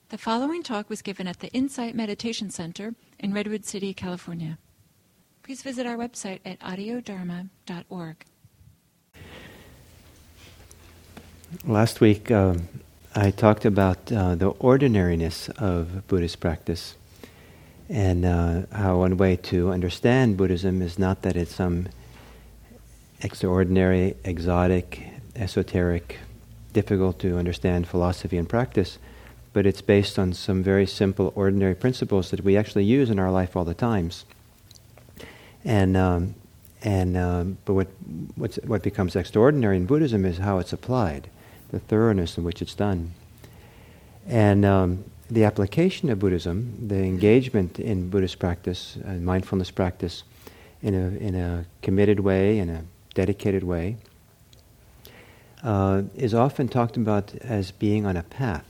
The following talk was given at the Insight Meditation Center in Redwood City, California. Please visit our website at audiodharma.org. Last week I talked about the ordinariness of Buddhist practice and how one way to understand Buddhism is not that it's some extraordinary, exotic, esoteric, difficult to understand philosophy and practice, but it's based on some very simple, ordinary principles that we actually use in our life all the times. But what becomes extraordinary in Buddhism is how it's applied, the thoroughness in which it's done. And the application of Buddhism, the engagement in Buddhist practice, mindfulness practice, in a committed way, in a dedicated way, is often talked about as being on a path.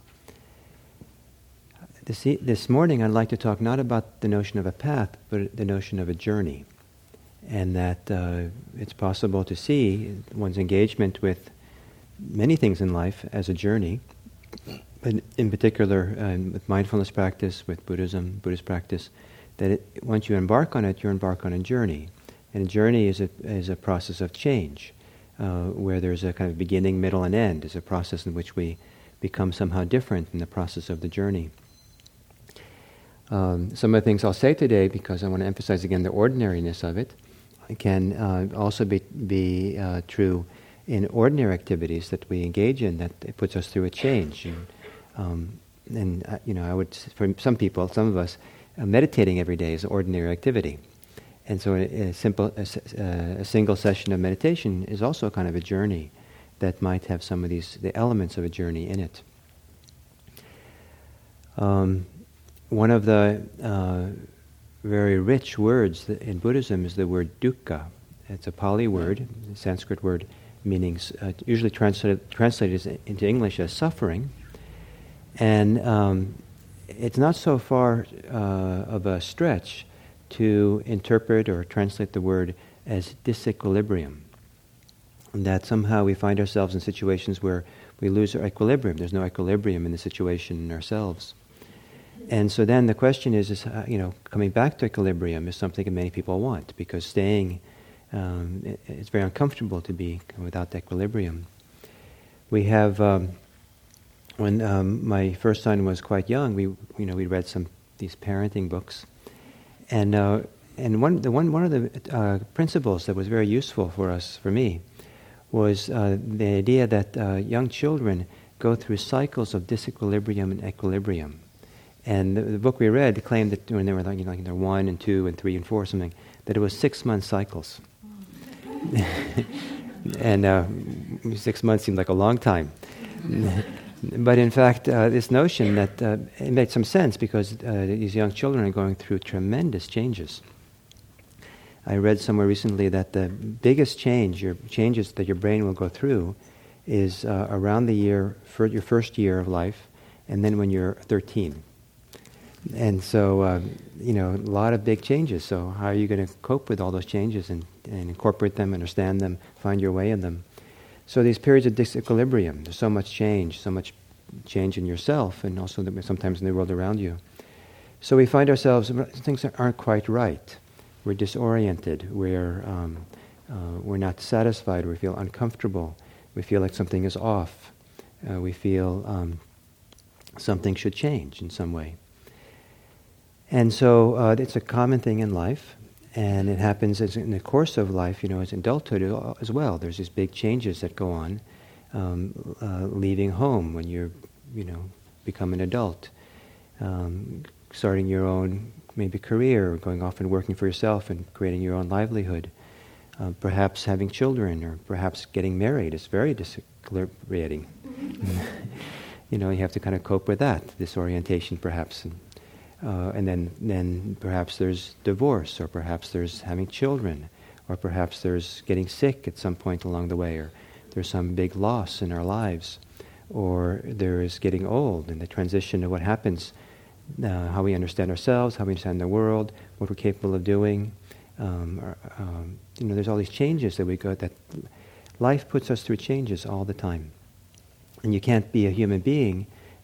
This morning I'd like to talk not about the notion of a path, but the notion of a journey. And that it's possible to see one's engagement with many things in life as a journey, but in particular with mindfulness practice, with Buddhism, Buddhist practice, that once you embark on it, you embark on a journey. And a journey is a process of change, where there's a kind of beginning, middle, and end. It's a process in which we become somehow different in the process of the journey. Some of the things I'll say today, because I want to emphasize again the ordinariness of it, can also be true in ordinary activities that we engage in, that it puts us through a change. I would, for some people, some of us, meditating every day is an ordinary activity. And so a single session of meditation is also kind of a journey that might have some of the elements of a journey in it. One of the very rich words in Buddhism is the word dukkha. It's a Pali word, a Sanskrit word, meaning usually translated into English as suffering. And it's not so far of a stretch to interpret or translate the word as disequilibrium. And that somehow we find ourselves in situations where we lose our equilibrium. There's no equilibrium in the situation in ourselves. And so then the question is coming back to equilibrium is something that many people want, because staying, it's very uncomfortable to be without equilibrium. We have, when my first son was quite young, we read these parenting books, and one of the principles that was very useful for me, was the idea that young children go through cycles of disequilibrium and equilibrium. And the book we read claimed that when they were like they're 1 and 2 and 3 and 4 or something, that it was 6-month cycles. And 6 months seemed like a long time. But in fact, this notion that it made some sense, because these young children are going through tremendous changes. I read somewhere recently that the biggest changes that your brain will go through is around your first year of life, and then when you're 13. And so, a lot of big changes. So how are you going to cope with all those changes and incorporate them, understand them, find your way in them? So these periods of disequilibrium, there's so much change in yourself, and also sometimes in the world around you. So we find ourselves, things aren't quite right. We're disoriented. We're not satisfied. We feel uncomfortable. We feel like something is off. We feel something should change in some way. And so it's a common thing in life, and it happens in the course of life, as adulthood as well. There's these big changes that go on, leaving home when you're, become an adult, starting your own maybe career, or going off and working for yourself and creating your own livelihood, perhaps having children, or perhaps getting married. It's very disequilibrating. You have to kind of cope with that, disorientation perhaps. And then perhaps there's divorce, or perhaps there's having children, or perhaps there's getting sick at some point along the way, or there's some big loss in our lives, or there is getting old and the transition of what happens, how we understand ourselves, how we understand the world, what we're capable of doing. There's all these changes that we go, that life puts us through changes all the time. And you can't be a human being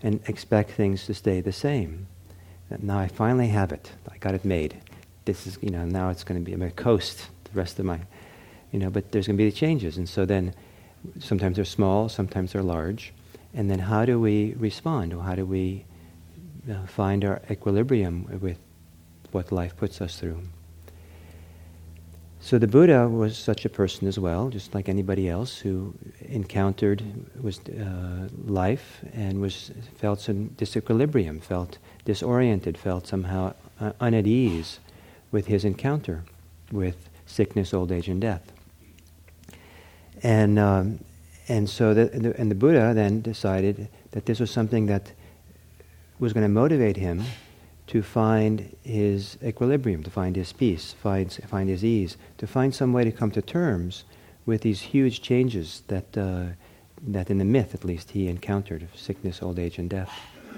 and expect things to stay the same. Now I finally have it. I got it made. This is, now it's going to be, I'm going to coast the rest of my, but there's going to be the changes. And so then sometimes they're small, sometimes they're large. And then how do we respond? Or how do we find our equilibrium with what life puts us through? So the Buddha was such a person as well, just like anybody else who encountered life and felt some disequilibrium, felt disoriented, felt somehow at ease with his encounter with sickness, old age, and death. And so the Buddha then decided that this was something that was going to motivate him to find his equilibrium, to find his peace, find his ease, to find some way to come to terms with these huge changes that in the myth, at least, he encountered of sickness, old age, and death.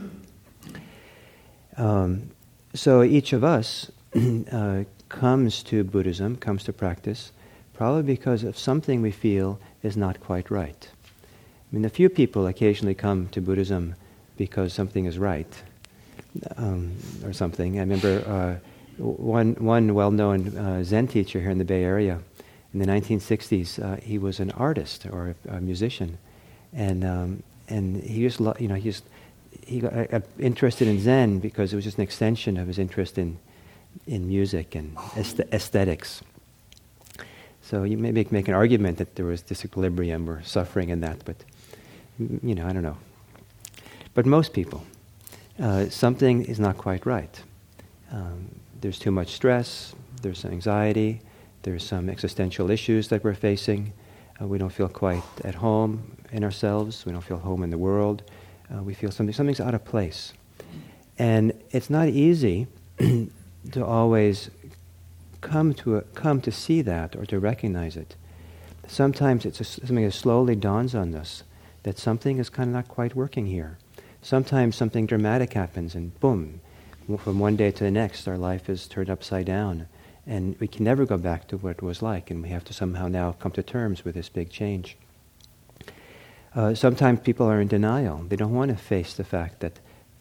So each of us comes to Buddhism, comes to practice, probably because of something we feel is not quite right. I mean, a few people occasionally come to Buddhism because something is right, or something. I remember one well-known Zen teacher here in the Bay Area in the 1960s. He was an artist or a musician, and he just he got interested in Zen because it was just an extension of his interest in music and aesthetics. So you may make an argument that there was disequilibrium or suffering in that, but I don't know. But most people, something is not quite right. There's too much stress, there's some anxiety, there's some existential issues that we're facing. We don't feel quite at home in ourselves, we don't feel home in the world. We feel something's out of place. And it's not easy to always come to see that or to recognize it. Sometimes it's something that slowly dawns on us that something is kind of not quite working here. Sometimes something dramatic happens and boom, from one day to the next our life is turned upside down and we can never go back to what it was like, and we have to somehow now come to terms with this big change. Sometimes people are in denial. They don't want to face the fact that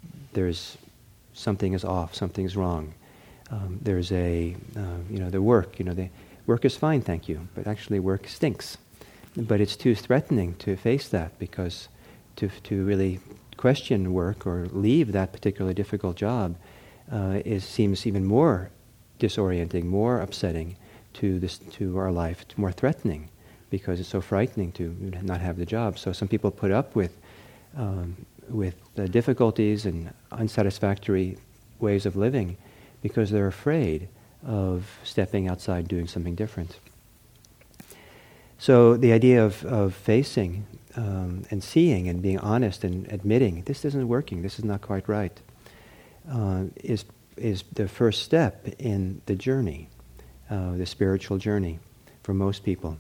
something is off, something's wrong. There's the work, the work is fine, thank you, but actually work stinks. But it's too threatening to face that, because to really question work or leave that particularly difficult job seems even more disorienting, more upsetting to our life, more threatening, because it's so frightening to not have the job. So some people put up with the difficulties and unsatisfactory ways of living because they're afraid of stepping outside, doing something different. So the idea of facing and seeing and being honest and admitting this isn't working, this is not quite right, is the first step in the journey, the spiritual journey for most people.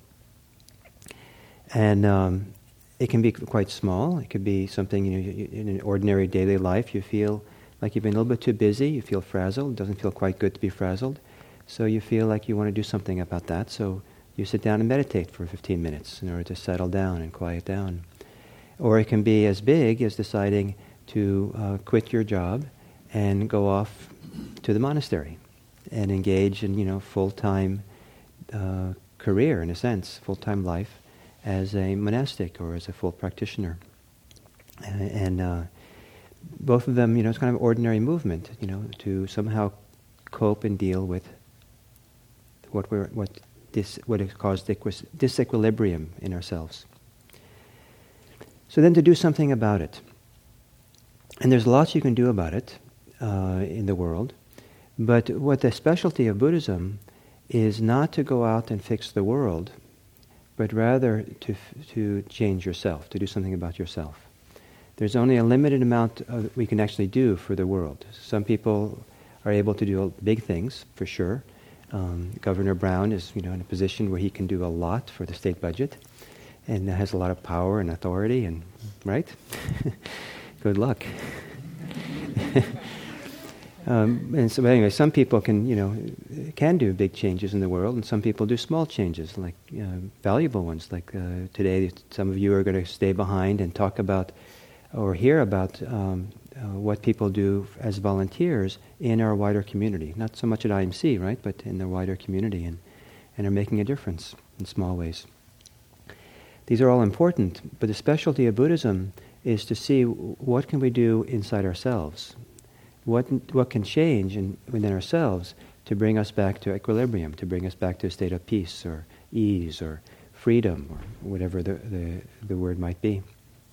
And it can be quite small. It could be something in an ordinary daily life. You feel like you've been a little bit too busy. You feel frazzled. It doesn't feel quite good to be frazzled. So you feel like you want to do something about that. So you sit down and meditate for 15 minutes in order to settle down and quiet down. Or it can be as big as deciding to quit your job and go off to the monastery and engage in full-time career, in a sense, full-time life as a monastic or as a full practitioner. And both of them, it's kind of ordinary movement, to somehow cope and deal with what has caused disequilibrium in ourselves. So then to do something about it. And there's lots you can do about it in the world, but what the specialty of Buddhism is not to go out and fix the world, but rather to change yourself, to do something about yourself. There's only a limited amount we can actually do for the world. Some people are able to do big things, for sure. Governor Brown is, in a position where he can do a lot for the state budget, and has a lot of power and authority, and right? Good luck. And so, anyway, some people can do big changes in the world, and some people do small changes, like valuable ones. Like today, some of you are going to stay behind and talk about or hear about what people do as volunteers in our wider community. Not so much at IMC, right, but in the wider community, and are making a difference in small ways. These are all important, but the specialty of Buddhism is to see what can we do inside ourselves, what can change within ourselves to bring us back to equilibrium, to bring us back to a state of peace or ease or freedom or whatever the word might be.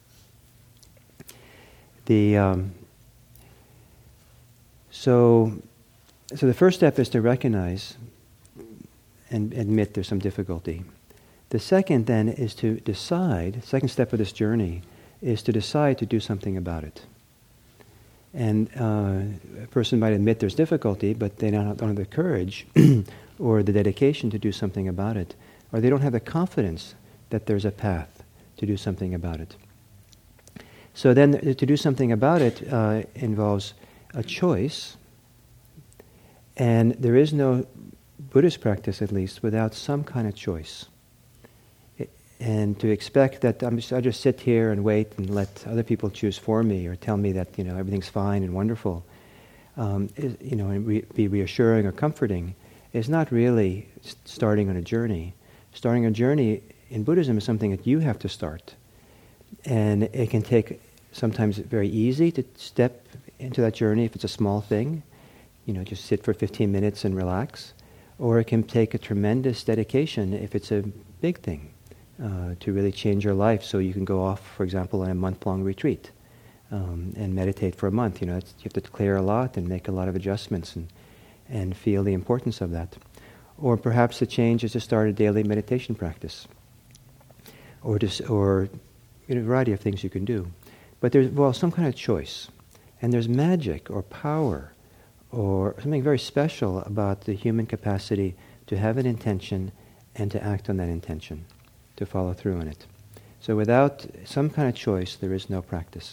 So the first step is to recognize and admit there's some difficulty. The second then is to decide, second step of this journey, is to decide to do something about it. And a person might admit there's difficulty, but they don't have the courage or the dedication to do something about it, or they don't have the confidence that there's a path to do something about it. So then to do something about it involves a choice, and there is no Buddhist practice, at least, without some kind of choice. And to expect that I just sit here and wait and let other people choose for me or tell me that everything's fine and wonderful, and be reassuring or comforting, is not really starting on a journey. Starting a journey in Buddhism is something that you have to start, and it can take sometimes very easy to step into that journey if it's a small thing, just sit for 15 minutes and relax, or it can take a tremendous dedication if it's a big thing. To really change your life, so you can go off, for example, on a month-long retreat and meditate for a month. You have to clear a lot and make a lot of adjustments and feel the importance of that. Or perhaps the change is to start a daily meditation practice, or a variety of things you can do. But there's some kind of choice, and there's magic or power or something very special about the human capacity to have an intention and to act on that intention, to follow through on it. So without some kind of choice, there is no practice.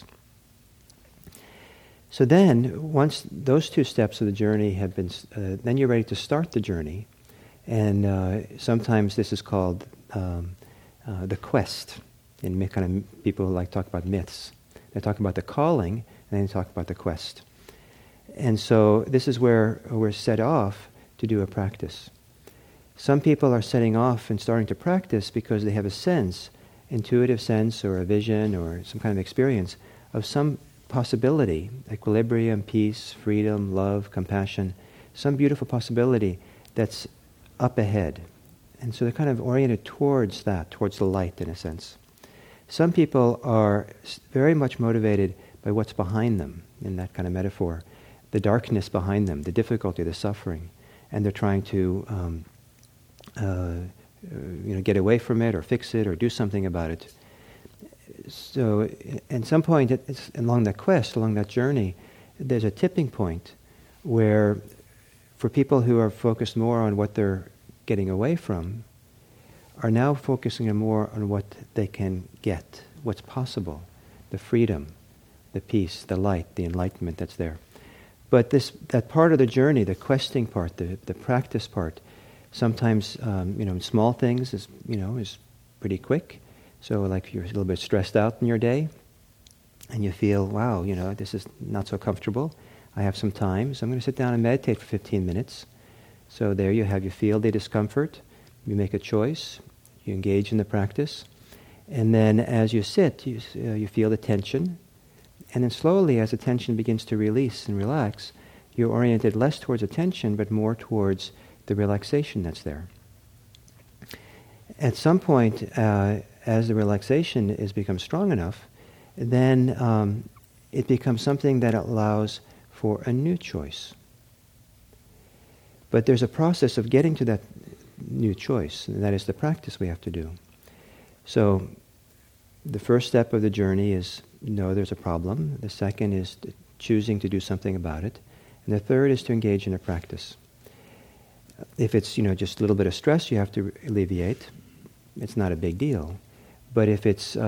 So then, once those two steps of the journey have been, then you're ready to start the journey. And sometimes this is called the quest. In kind of people who like to talk about myths. They talk about the calling, and then they talk about the quest. And so this is where we're set off to do a practice. Some people are setting off and starting to practice because they have a sense, intuitive sense or a vision or some kind of experience of some possibility, equilibrium, peace, freedom, love, compassion, some beautiful possibility that's up ahead. And so they're kind of oriented towards that, towards the light in a sense. Some people are very much motivated by what's behind them, in that kind of metaphor, the darkness behind them, the difficulty, the suffering, and they're trying to get away from it or fix it or do something about it. So at some point it's along that quest, along that journey, there's a tipping point where for people who are focused more on what they're getting away from, are now focusing more on what they can get, what's possible, the freedom, the peace, the light, the enlightenment that's there. But that part of the journey, the questing part, the practice part, sometimes, small things is pretty quick. So like you're a little bit stressed out in your day, and you feel, wow, this is not so comfortable. I have some time, so I'm going to sit down and meditate for 15 minutes. So there you feel the discomfort, you make a choice, you engage in the practice, and then as you sit, you feel the tension, and then slowly as the tension begins to release and relax, you're oriented less towards attention, but more towards the relaxation that's there. At some point, as the relaxation has become strong enough, then it becomes something that allows for a new choice. But there's a process of getting to that new choice, and that is the practice we have to do. So the first step of the journey is know there's a problem. The second is choosing to do something about it. And the third is to engage in a practice. If it's just a little bit of stress you have to alleviate, it's not a big deal. But if it's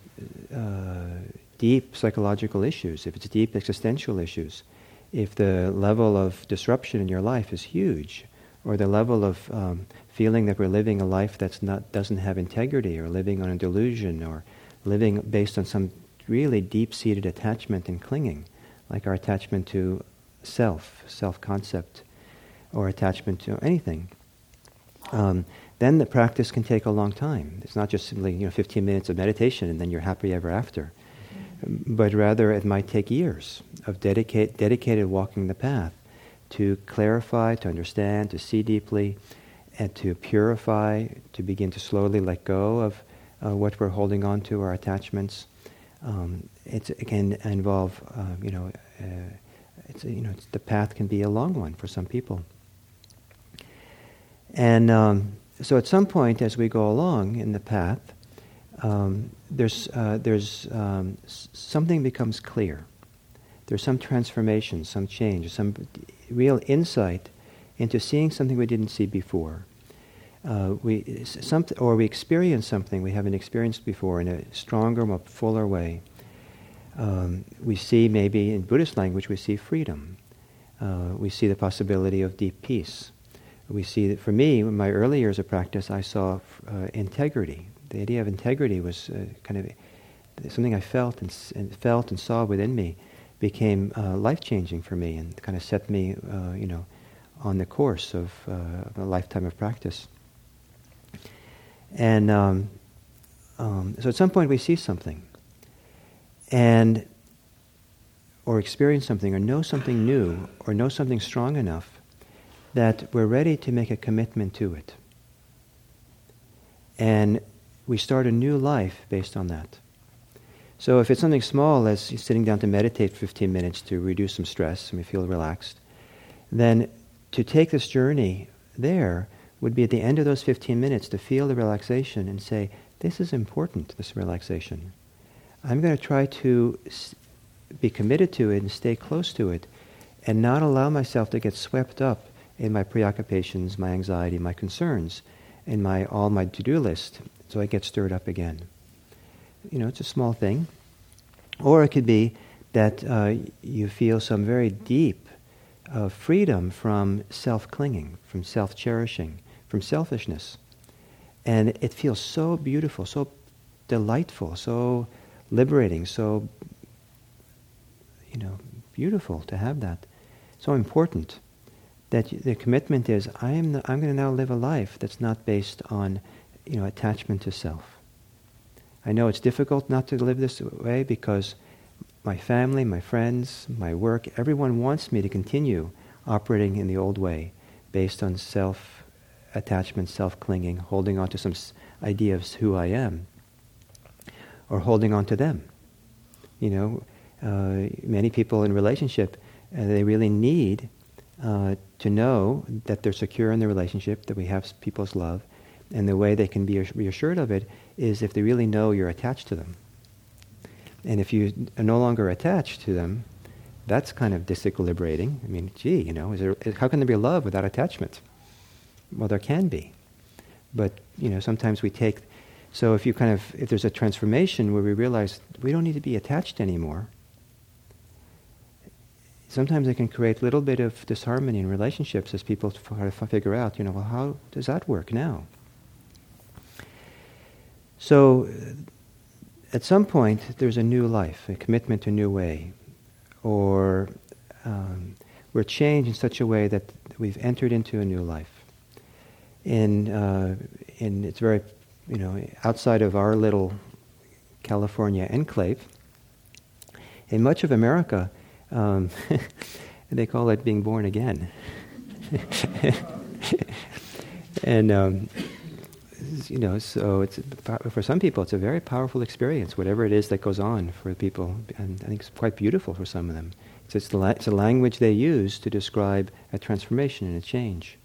deep psychological issues, if it's deep existential issues, if the level of disruption in your life is huge, or the level of feeling that we're living a life doesn't have integrity, or living on a delusion, or living based on some really deep-seated attachment and clinging, like our attachment to self-concept, or attachment to anything, then the practice can take a long time. It's not just simply 15 minutes of meditation and then you're happy ever after, but rather it might take years of dedicated walking the path to clarify, to understand, to see deeply, and to purify, to begin to slowly let go of what we're holding on to, our attachments. It can involve, the path can be a long one for some people. And so at some point as we go along in the path, there's something becomes clear. There's some transformation, some change, some real insight into seeing something we didn't see before. We experience something we haven't experienced before in a stronger, more fuller way. We see, maybe in Buddhist language, we see freedom. We see the possibility of deep peace. We see that, for me, in my early years of practice, I saw integrity. The idea of integrity was kind of something I felt and saw within me, became life-changing for me, and kind of set me, on the course of a lifetime of practice. And so at some point we see something, or experience something, or know something new, or know something strong enough that we're ready to make a commitment to it. And we start a new life based on that. So if it's something small, as sitting down to meditate for 15 minutes to reduce some stress and we feel relaxed, then to take this journey there would be at the end of those 15 minutes to feel the relaxation and say, this is important, this relaxation. I'm going to try to be committed to it and stay close to it and not allow myself to get swept up in my preoccupations, my anxiety, my concerns, and all my to-do list, so I get stirred up again. It's a small thing. Or it could be that you feel some very deep freedom from self-clinging, from self-cherishing, from selfishness. And it feels so beautiful, so delightful, so liberating, so beautiful to have that. So important that the commitment is, I'm going to now live a life that's not based on attachment to self. I know it's difficult not to live this way because my family, my friends, my work, everyone wants me to continue operating in the old way, based on self-attachment, self-clinging, holding on to some idea of who I am, or holding on to them. Many people in relationship, they really need to know that they're secure in the relationship, that we have people's love, and the way they can be reassured of it is if they really know you're attached to them. And if you are no longer attached to them, that's kind of disequilibrating. I mean, how can there be love without attachment? Well, there can be. But, sometimes we take... So if there's a transformation where we realize we don't need to be attached anymore, sometimes it can create a little bit of disharmony in relationships as people try to figure out, well, how does that work now? So at some point, there's a new life, a commitment to a new way, or we're changed in such a way that we've entered into a new life. And it's very, outside of our little California enclave, in much of America, they call it being born again. And, so it's, for some people, it's a very powerful experience, whatever it is that goes on for people. And I think it's quite beautiful for some of them. It's a language they use to describe a transformation and a change.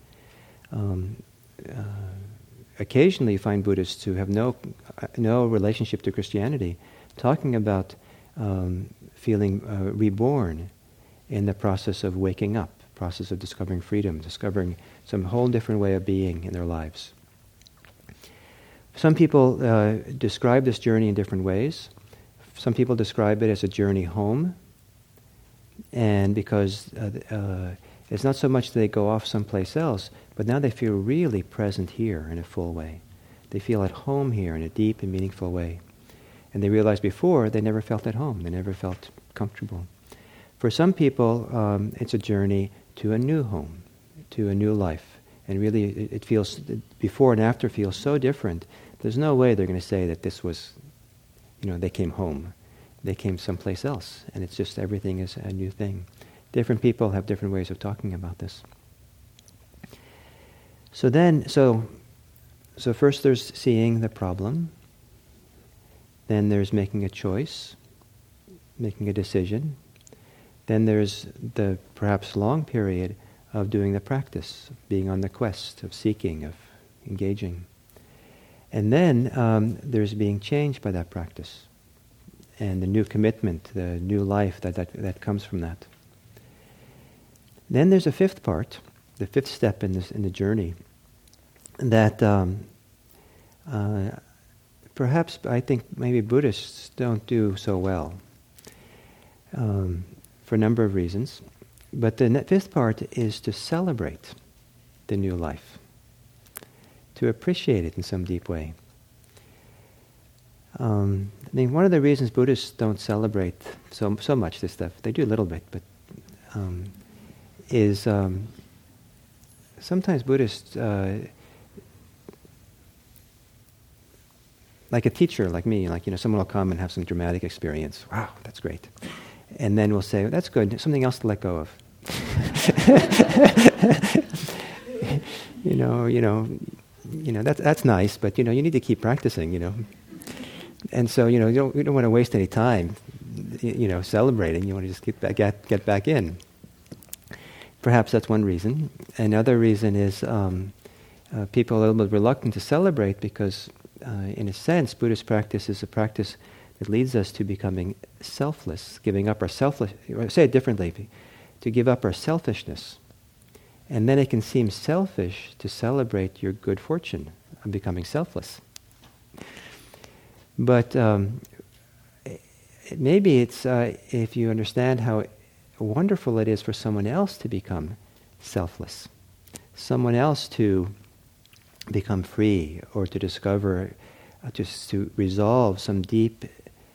Occasionally you find Buddhists who have no relationship to Christianity talking about feeling reborn in the process of waking up, process of discovering freedom, discovering some whole different way of being in their lives. Some people describe this journey in different ways. Some people describe it as a journey home, and because it's not so much that they go off someplace else, but now they feel really present here in a full way. They feel at home here in a deep and meaningful way. And they realized before they never felt at home, they never felt comfortable. For some people, it's a journey to a new home, to a new life. And really, it feels, before and after feels so different. There's no way they're going to say that this was, they came home. They came someplace else. And it's just everything is a new thing. Different people have different ways of talking about this. So first there's seeing the problem. Then there's making a choice, making a decision. Then there's the perhaps long period of doing the practice, being on the quest, of seeking, of engaging. And then there's being changed by that practice, and the new commitment, the new life that comes from that. Then there's a fifth part, the fifth step in the journey, that perhaps I think maybe Buddhists don't do so well, for a number of reasons. But the fifth part is to celebrate the new life, to appreciate it in some deep way. One of the reasons Buddhists don't celebrate so much this stuff, they do a little bit, but is sometimes Buddhists, like a teacher like me, someone will come and have some dramatic experience. Wow, that's great. And then we'll say, that's good, something else to let go of. That's nice, but you need to keep practicing, And so you don't want to waste any time, celebrating. You want to just get back in. Perhaps that's one reason. Another reason is people are a little bit reluctant to celebrate because, in a sense, Buddhist practice is a practice that leads us to becoming selfless, giving up our say it differently, to give up our selfishness. And then it can seem selfish to celebrate your good fortune of becoming selfless. But maybe it's if you understand how wonderful it is for someone else to become selfless, someone else to become free, or to discover, just to resolve some deep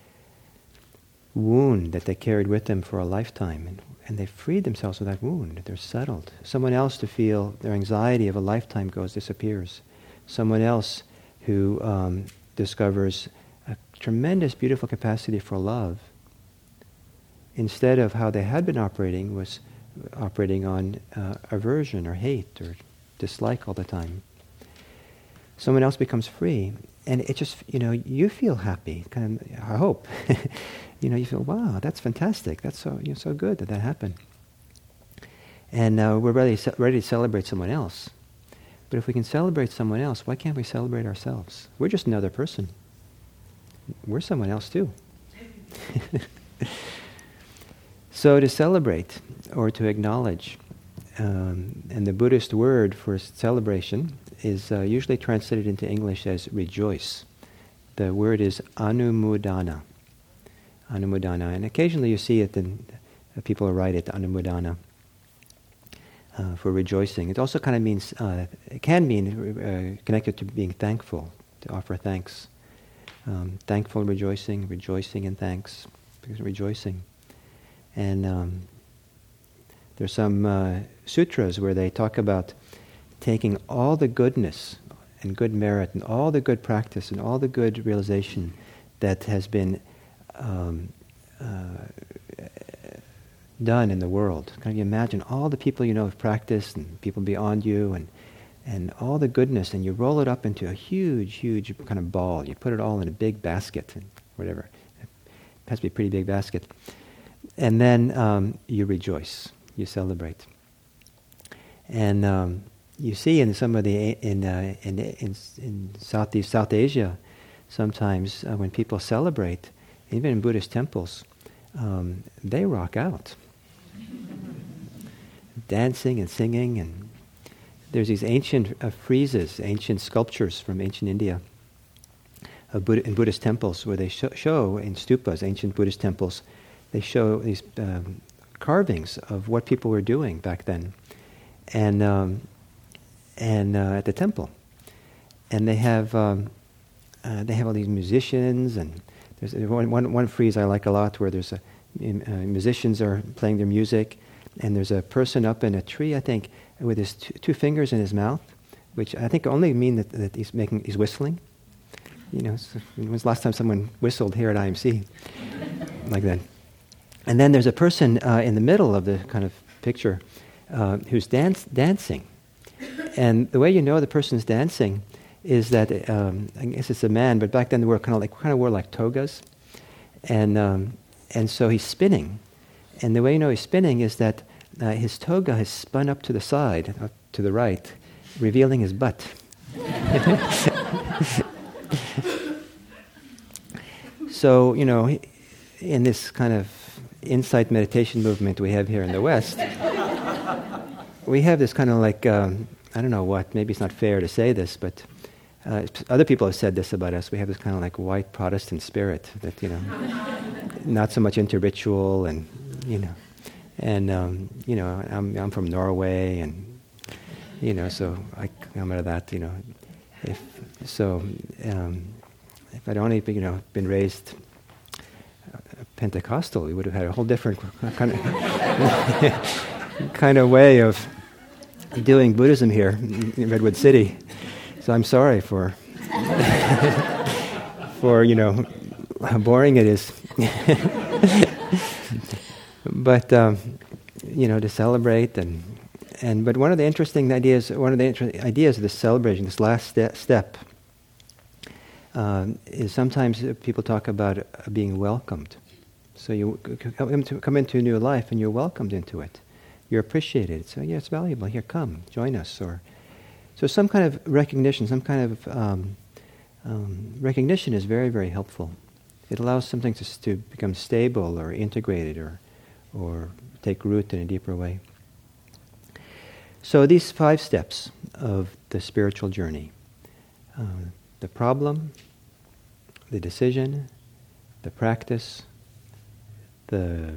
wound that they carried with them for a lifetime, and they freed themselves of that wound. They're settled. Someone else to feel their anxiety of a lifetime disappears. Someone else who discovers a tremendous, beautiful capacity for love, instead of how they had been operating, was operating on aversion or hate or dislike all the time. Someone else becomes free, and it just, you feel happy, kind of, I hope. You feel, wow, that's fantastic. That's so good that happened. And we're ready to celebrate someone else. But if we can celebrate someone else, why can't we celebrate ourselves? We're just another person. We're someone else too. So to celebrate, or to acknowledge, and the Buddhist word for celebration is usually translated into English as rejoice. The word is anumodana. Anumodana. And occasionally you see it, and people write it, anumodana, for rejoicing. It also kind of means, it can mean connected to being thankful, to offer thanks. Thankful rejoicing, rejoicing in thanks, because rejoicing. And there's some sutras where they talk about taking all the goodness and good merit and all the good practice and all the good realization that has been done in the world. Kind of, you imagine all the people have practiced, and people beyond you, and all the goodness, and you roll it up into a huge, huge kind of ball. You put it all in a big basket, and whatever. It has to be a pretty big basket. And then you rejoice, you celebrate. And you see in some of the in South Asia, sometimes when people celebrate, even in Buddhist temples, they rock out, dancing and singing. And there's these ancient friezes, ancient sculptures from ancient India, in Buddhist temples, where they show in stupas, ancient Buddhist temples, they show these carvings of what people were doing back then, and at the temple, and they have all these musicians and There's one frieze I like a lot where there's musicians are playing their music, and there's a person up in a tree, I think, with his two fingers in his mouth, which I think only mean that he's whistling. You know, so when was the last time someone whistled here at IMC like that? And then there's a person in the middle of the kind of picture who's dancing. And the way you know the person's dancing is that I guess it's a man, but back then they were kind of wore like togas, and so he's spinning. And the way you know he's spinning is that his toga has spun up to the side, up to the right, revealing his butt. So, you know, in this kind of insight meditation movement we have here in the West, we have this kind of like, I don't know what, maybe it's not fair to say this, but other people have said this about us. We have this kind of like white Protestant spirit that, you know, not so much into ritual and, you know, and, you know, I'm from Norway and, you know, so I come out of that, you know. If I'd only, you know, been raised Pentecostal, we would have had a whole different kind of way of doing Buddhism here in Redwood City. So I'm sorry for you know, how boring it is. But you know, to celebrate but one of the interesting ideas of this celebration, this last step, is sometimes people talk about being welcomed. So you come into a new life and you're welcomed into it. You're appreciated. So yeah, it's valuable. Here, come, join us. So some kind of recognition, recognition is very, very helpful. It allows something to become stable or integrated or take root in a deeper way. So these 5 steps of the spiritual journey: the problem, the decision, the practice, the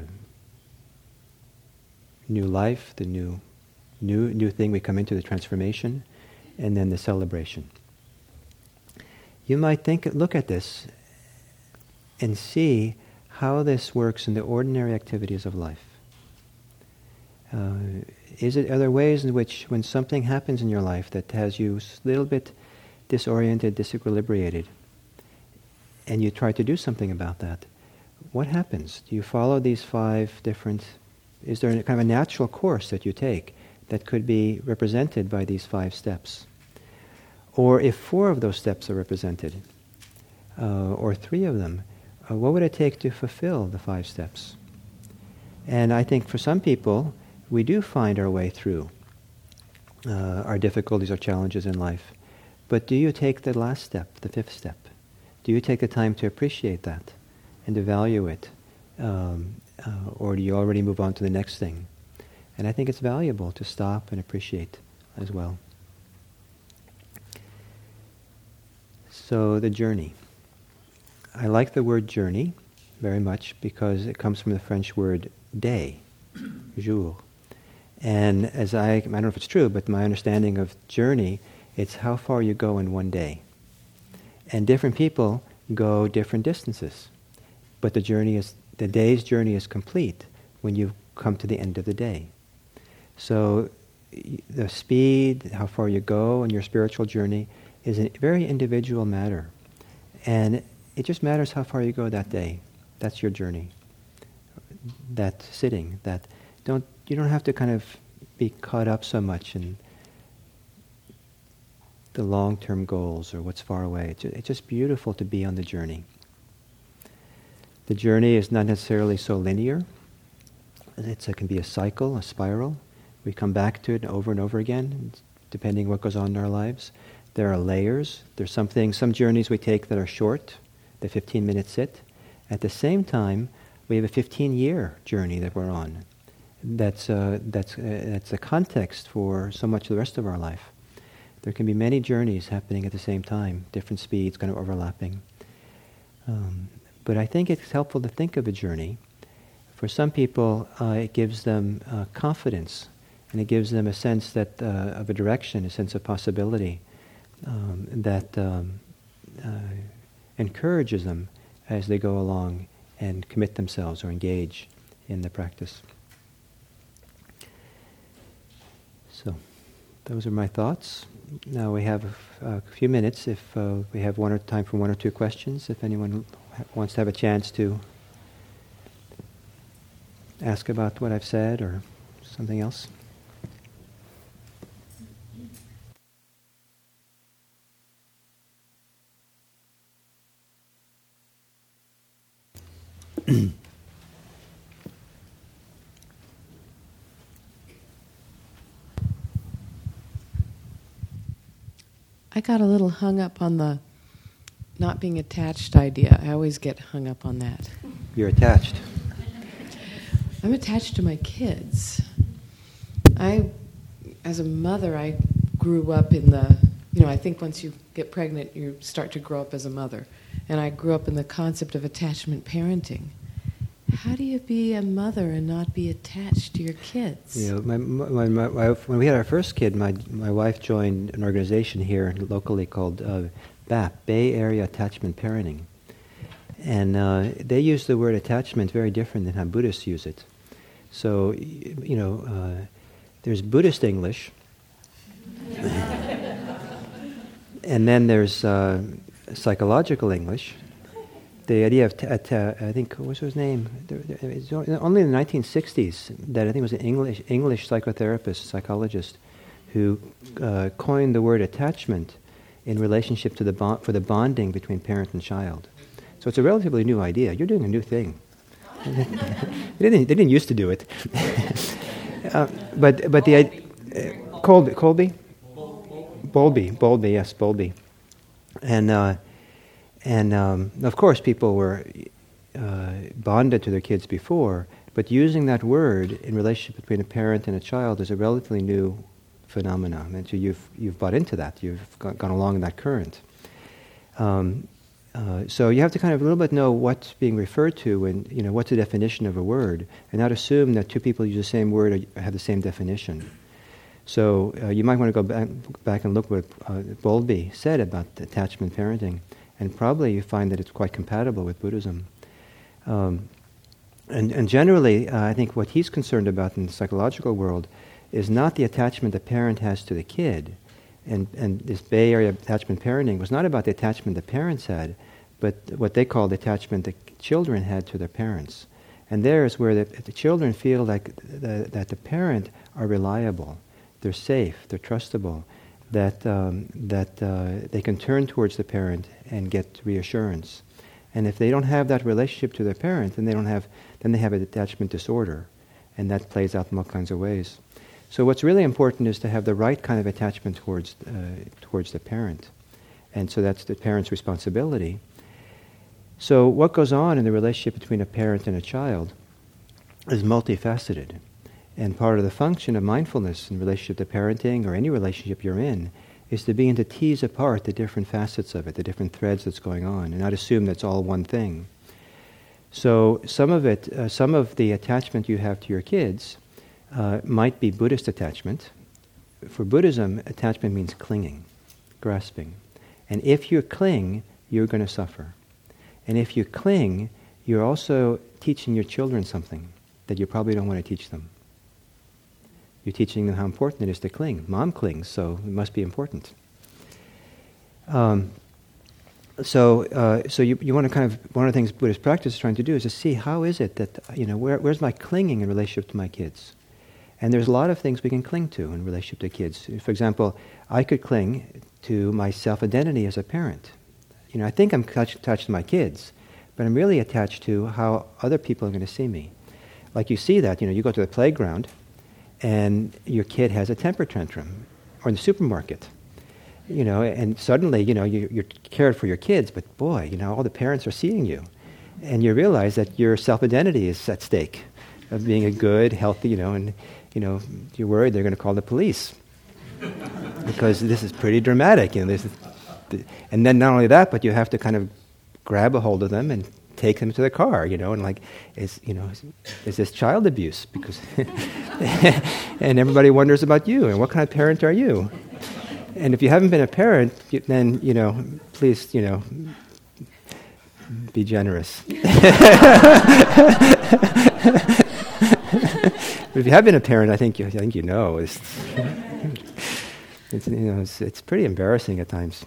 new life, the new thing we come into, the transformation, and then the celebration. You might look at this and see how this works in the ordinary activities of life. Are there ways in which, when something happens in your life that has you a little bit disoriented, disequilibrated, and you try to do something about that, what happens? Do you follow these 5 different... Is there kind of a natural course that you take that could be represented by these 5 steps? Or if 4 of those steps are represented, or 3 of them, what would it take to fulfill the 5 steps? And I think for some people, we do find our way through our difficulties, our challenges in life. But do you take the last step, the 5th step? Do you take the time to appreciate that and to value it? Or do you already move on to the next thing? And I think it's valuable to stop and appreciate as well. So the journey. I like the word journey very much because it comes from the French word day, jour. And as I don't know if it's true, but my understanding of journey, it's how far you go in one day. And different people go different distances. But the day's journey is complete when you come to the end of the day. So the speed, how far you go in your spiritual journey is a very individual matter. And it just matters how far you go that day. That's your journey. That sitting, you don't have to kind of be caught up so much in the long-term goals or what's far away. It's just beautiful to be on the journey. The journey is not necessarily so linear. It can be a cycle, a spiral. We come back to it over and over again, depending what goes on in our lives. There are layers. There's some journeys we take that are short, the 15-minute sit. At the same time, we have a 15-year journey that we're on. That's a context for so much of the rest of our life. There can be many journeys happening at the same time, different speeds kind of overlapping. But I think it's helpful to think of a journey. For some people, it gives them confidence, and it gives them a sense of a direction, a sense of possibility that encourages them as they go along and commit themselves or engage in the practice. So, those are my thoughts. Now we have a few minutes if we have time for one or two questions, if anyone wants to have a chance to ask about what I've said or something else. I got a little hung up on the not being attached idea. I always get hung up on that. You're attached. I'm attached to my kids. As a mother, I grew up in I think once you get pregnant, you start to grow up as a mother. And I grew up in the concept of attachment parenting. How do you be a mother and not be attached to your kids? When we had our first kid, my wife joined an organization here locally called BAP, Bay Area Attachment Parenting. And they use the word attachment very different than how Buddhists use it. So, there's Buddhist English, and then there's psychological English. The idea of, I think, what was his name? It's only in the 1960s that I think it was an English psychotherapist, psychologist, who coined the word attachment in relationship to for the bonding between parent and child. So it's a relatively new idea. You're doing a new thing. They didn't used to do it. But the idea, Bowlby, yes, Bowlby, and of course people were bonded to their kids before, but using that word in relationship between a parent and a child is a relatively new phenomenon, and so you've bought into that. You've gone along in that current. So you have to kind of a little bit know what's being referred to and what's the definition of a word, and not assume that two people use the same word or have the same definition. So you might want to go back and look what Bowlby said about attachment parenting, and probably you find that it's quite compatible with Buddhism. And generally, I think what he's concerned about in the psychological world is not the attachment the parent has to the kid. And this Bay Area attachment parenting was not about the attachment the parents had, but what they call the attachment the children had to their parents. And there is where the children feel like that the parent are reliable, they're safe, they're trustable, that they can turn towards the parent and get reassurance. And if they don't have that relationship to their parent, then they have an attachment disorder, and that plays out in all kinds of ways. So what's really important is to have the right kind of attachment towards the parent, and so that's the parent's responsibility. So what goes on in the relationship between a parent and a child is multifaceted, and part of the function of mindfulness in relationship to parenting or any relationship you're in is to begin to tease apart the different facets of it, the different threads that's going on, and not assume that's all one thing. So some of the attachment you have to your kids might be Buddhist attachment. For Buddhism, attachment means clinging, grasping. And if you cling, you're going to suffer. And if you cling, you're also teaching your children something that you probably don't want to teach them. You're teaching them how important it is to cling. Mom clings, so it must be important. So you want to kind of, one of the things Buddhist practice is trying to do is to see how is it that, where's my clinging in relationship to my kids? And there's a lot of things we can cling to in relationship to kids. For example, I could cling to my self-identity as a parent. I think I'm attached to my kids, but I'm really attached to how other people are going to see me. Like you see that, you go to the playground, and your kid has a temper tantrum, or in the supermarket, and suddenly, you're cared for your kids, but boy, all the parents are seeing you, and you realize that your self-identity is at stake of being a good, healthy, and you're worried they're going to call the police because this is pretty dramatic, and then not only that, but you have to kind of grab a hold of them and take them to the car, and like, is this child abuse? Because and everybody wonders about you, and what kind of parent are you? And if you haven't been a parent, then, please, be generous. But if you have been a parent, I think you know. It's pretty embarrassing at times.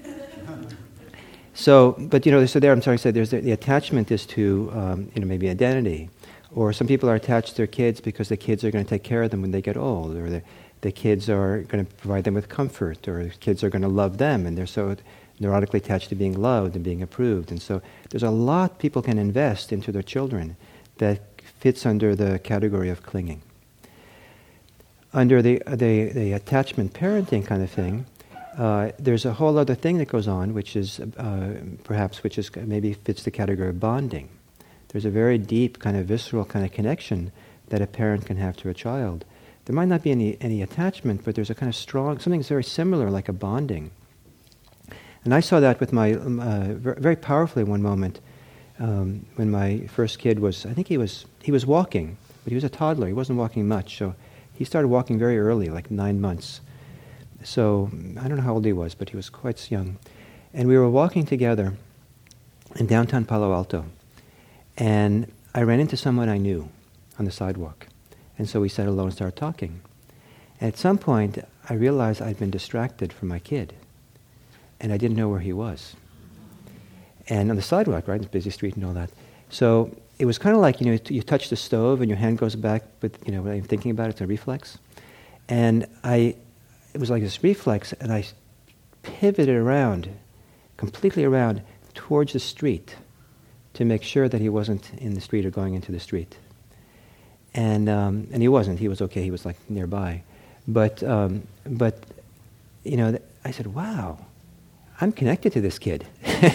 So, but so there, I'm sorry, so there's the attachment is to, maybe identity. Or some people are attached to their kids because the kids are going to take care of them when they get old, or the kids are going to provide them with comfort, or the kids are going to love them, and they're so neurotically attached to being loved and being approved. And so there's a lot people can invest into their children that fits under the category of clinging. Under the attachment parenting kind of thing, there's a whole other thing that goes on, which is maybe fits the category of bonding. There's a very deep kind of visceral kind of connection that a parent can have to a child. There might not be any attachment, but there's a kind of strong, something that's very similar, like a bonding. And I saw that with my very powerfully one moment when my first kid was, I think he was walking, but he was a toddler. He wasn't walking much, so he started walking very early, like 9 months. So I don't know how old he was, but he was quite young. And we were walking together in downtown Palo Alto. And I ran into someone I knew on the sidewalk. And so we sat alone and started talking. And at some point, I realized I'd been distracted from my kid. And I didn't know where he was. And on the sidewalk, right, it's a busy street and all that. So it was kind of like, you touch the stove and your hand goes back, but, when I'm thinking about it, it's a reflex. And it was like this reflex, and I pivoted around, completely around, towards the street to make sure that he wasn't in the street or going into the street. And he wasn't. He was okay. He was like nearby. But I said, wow, I'm connected to this kid.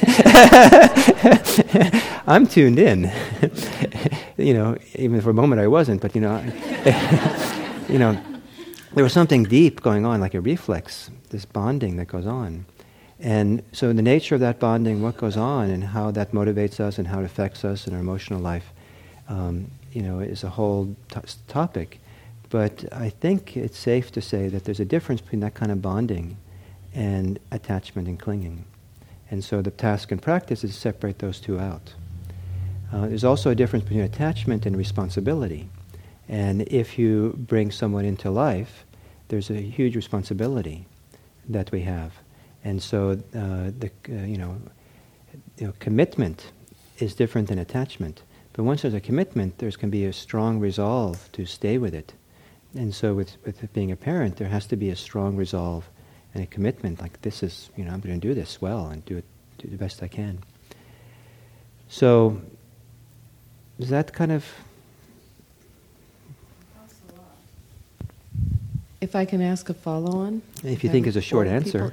I'm tuned in. Even for a moment I wasn't, but there was something deep going on, like a reflex, this bonding that goes on. And so the nature of that bonding, what goes on, and how that motivates us and how it affects us in our emotional life, is a whole topic. But I think it's safe to say that there's a difference between that kind of bonding and attachment and clinging. And so the task and practice is to separate those two out. There's also a difference between attachment and responsibility. And if you bring someone into life, there's a huge responsibility that we have. And so commitment is different than attachment. But once there's a commitment, there can be a strong resolve to stay with it. And so with being a parent, there has to be a strong resolve and a commitment, like this is, I'm going to do this well and do the best I can. So, is that kind of... If I can ask a follow-on? If you think it's a short answer.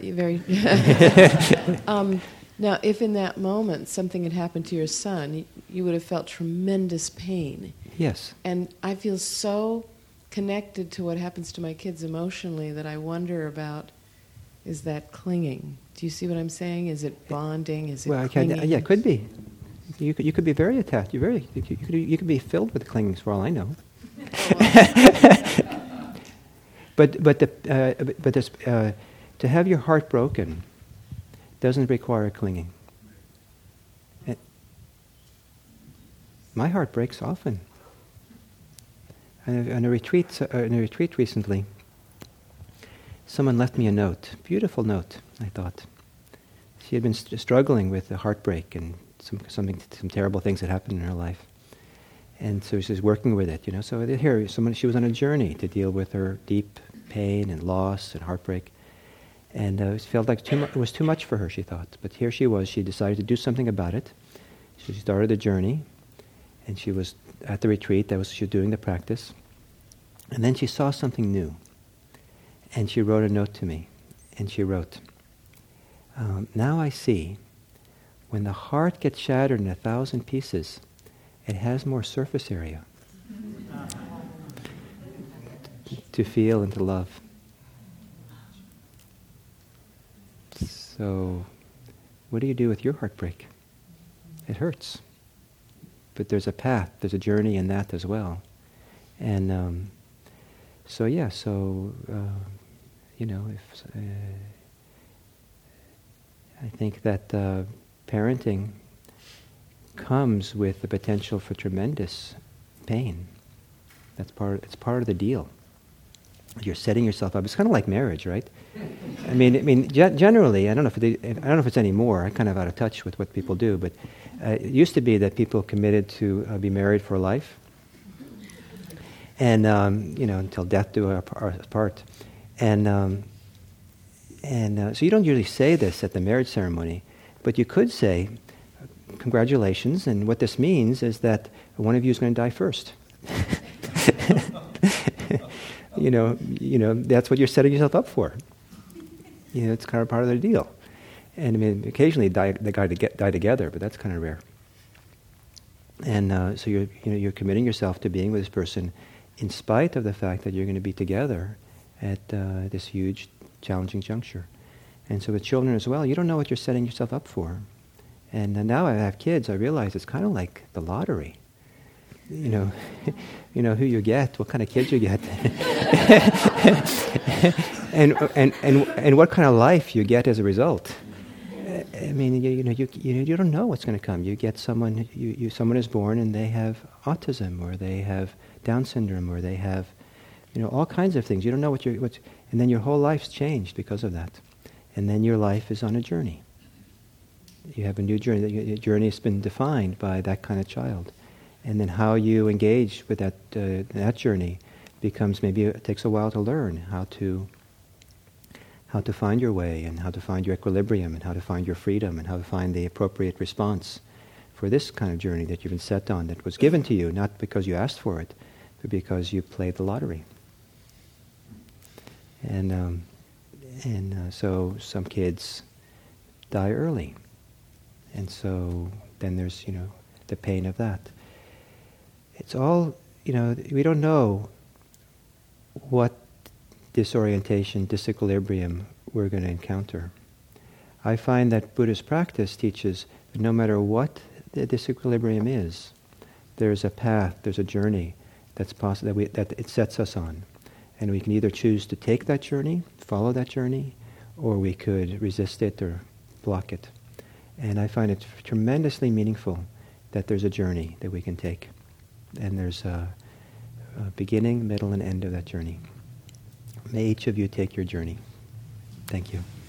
Now, if in that moment something had happened to your son, you would have felt tremendous pain. Yes. And I feel so connected to what happens to my kids emotionally that I wonder about, is that clinging? Do you see what I'm saying? Is it bonding? Is it clinging? Yeah, it could be. You could be very attached. You could be filled with clingings for all I know. But there's, to have your heart broken doesn't require clinging. My heart breaks often. In a retreat recently, someone left me a note, beautiful note, I thought. She had been struggling with a heartbreak and some terrible things that happened in her life. And so she's working with it, So here, she was on a journey to deal with her deep pain and loss and heartbreak. And it felt like it was too much for her, she thought. But here she was, she decided to do something about it. So she started the journey, and she was at the retreat, she was doing the practice. And then she saw something new. And she wrote a note to me. And she wrote, now I see, when the heart gets shattered in 1,000 pieces, it has more surface area to feel and to love. So, what do you do with your heartbreak? It hurts. But there's a path, there's a journey in that as well. And I think that parenting comes with the potential for tremendous pain. It's part of the deal. You're setting yourself up. It's kind of like marriage, right? Generally, I don't know if it's anymore. I'm kind of out of touch with what people do, but it used to be that people committed to be married for life, and until death do us part. And so you don't usually say this at the marriage ceremony, but you could say, "Congratulations!" And what this means is that one of you is going to die first. That's what you're setting yourself up for. It's kind of part of the deal. And occasionally they die together, but that's kind of rare. And so you're committing yourself to being with this person, in spite of the fact that you're going to be together at this huge, challenging juncture. And so with children as well, you don't know what you're setting yourself up for. And now I have kids, I realize it's kind of like the lottery. Who you get, what kind of kids you get, and what kind of life you get as a result. You don't know what's going to come. You get someone is born and they have autism, or they have Down syndrome, or they have, all kinds of things. You don't know and then your whole life's changed because of that, and then your life is on a journey. You have a new journey. Your journey has been defined by that kind of child. And then how you engage with that journey becomes, maybe it takes a while to learn how to find your way, and how to find your equilibrium, and how to find your freedom, and how to find the appropriate response for this kind of journey that you've been set on, that was given to you, not because you asked for it, but because you played the lottery. And so some kids die early. And so then there's, the pain of that. It's all, we don't know what disorientation, disequilibrium we're going to encounter. I find that Buddhist practice teaches that no matter what the disequilibrium is, there's a path, there's a journey that's possible, that it sets us on. And we can either choose to take that journey, follow that journey, or we could resist it or block it. And I find it tremendously meaningful that there's a journey that we can take. And there's a beginning, middle, and end of that journey. May each of you take your journey. Thank you.